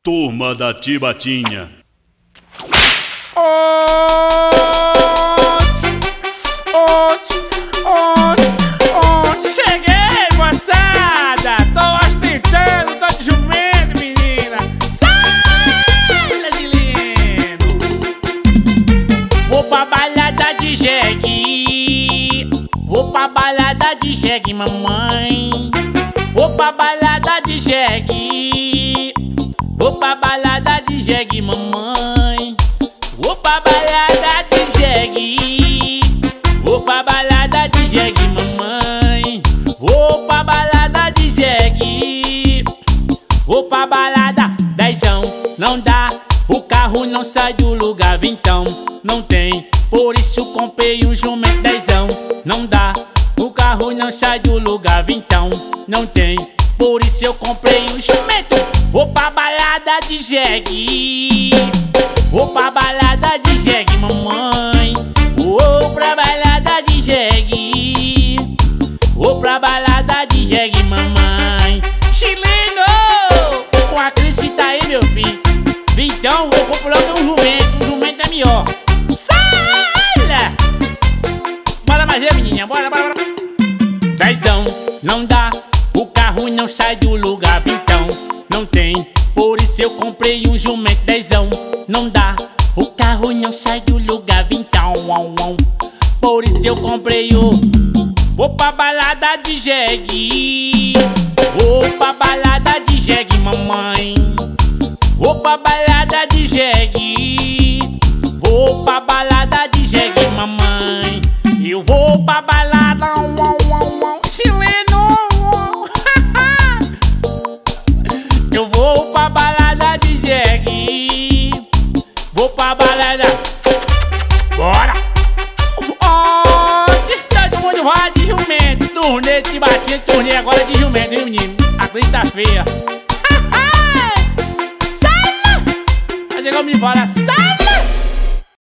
Turma da Tibatinha. Cheguei, moçada! Tô ostentando, tô de jumento, menina! Sai de lindo! Vou pra balada de jegue. Vou pra balada de jegue, mamãe. Vou pra balada de jegue. Vou pra balada de jegue, mamãe. Vou pra balada de jegue. Vou pra balada de jegue, mamãe. Vou pra balada de jegue. Vou pra balada, dezão, não dá. O carro não sai do lugar, vintão, não tem. Por isso comprei um jumento, dezão, não dá. O carro não sai do lugar, vintão, não tem. Por isso eu comprei um jumento. Vou pra balada de jegue. Vou pra balada de jegue, mamãe. Vou pra balada de jegue. Vou pra balada de jegue, mamãe. Chileno! Com a Cris que tá aí, meu filho. Então eu compro logo um jumento é melhor. Sai! Bora mais ver, menininha, bora. Dezão, não dá. O carro não sai do lugar, então não tem. Por isso eu comprei um jumento, dezão, não dá. O carro não sai do lugar, então por isso eu comprei o. Vou pra balada de jegue. Vou pra balada de jegue, mamãe. Vou pra balada de jegue. Vou pra balada de jegue, mamãe. Eu vou pra balada, chileno. Eu vou pra balada de jegue. Vou pra balada. Bora! Todo mundo vai de jumento. Turnê de batinha, turnê agora de jumento, viu, menino? A Cris tá feia. Sai lá! Mas igual me fala, sai lá!